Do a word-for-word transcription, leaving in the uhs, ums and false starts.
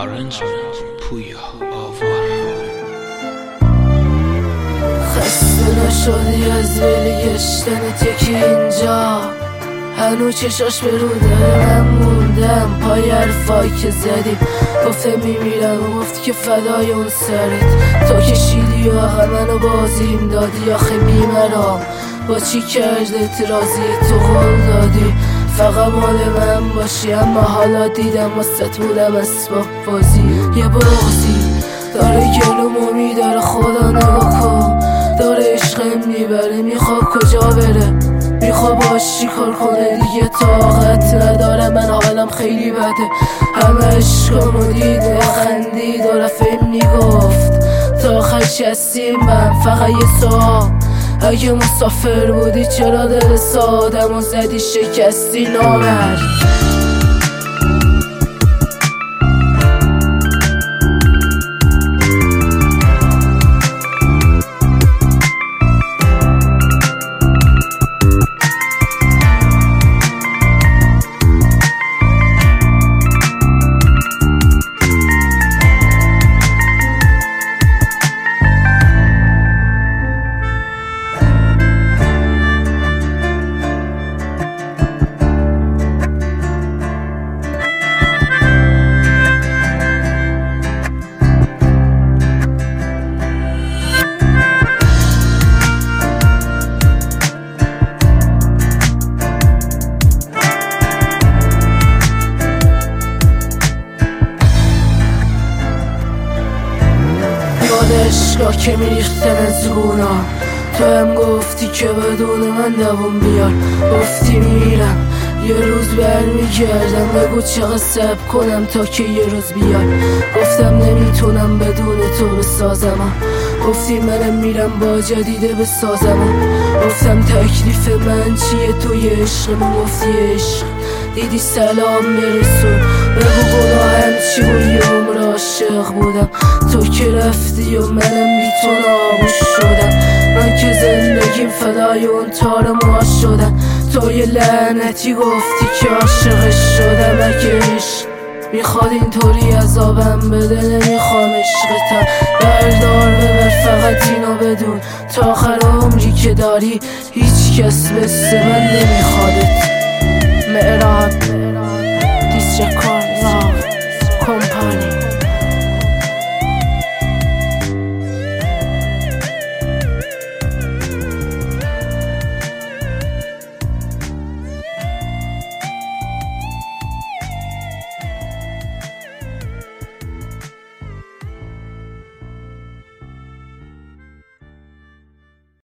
خسته نشدی از ویلی گشتنت یکی اینجا؟ هنو چشاش به رو داره من موندم پای حرفایی که زدیم. گفته میمیرم و گفتی که فدای اون سرت تو کشیدی و آقا منو بازیم دادی. آخه بیمرام با چی کردت راضی تو قول دادی فقط مال من باشی، اما حالا دیدم واسط بودم اسباب بازی. یه بازی داره گلومو میداره خدا نگاه کن، داره عشقم میبره میخواد کجا بره، میخواد باش چی کار کنه دیگه طاقت نداره. من حالم خیلی بده، همه عشقمو دیده خندید و رفت میگفت تا آخر چستیم من. فقط یه سوال، اگه مسافر بودی چرا دل سادم و زدی شکستی نامرد؟ عشقا که میریختن از گونا، تو هم گفتی که بدون من دوون بیار. گفتی میرم یه روز برمیگردم، بگو چقدر صبر کنم تا که یه روز بیای. گفتم نمیتونم بدون تو بسازم، گفتی منم میرم با جدیده بسازم. گفتم تکلیف من چیه توی عشق من، گفتی عشق دیدی سلام برسون. بگو گناهم چی بود یه عمر عاشق بودم، تو که رفتی و منم بی تو نابوش شدم. من که زندگیم فدای اون تار موها شدم، تو یه لعنتی گفتی که عاشقش شدم. اگه عشق میخواد اینطوری عذابم بده نمیخوام عشقتم، بردار ببر فقط اینو بدون تا آخر عمری که داری هیچ کس مثل من نمیخوادت. معراج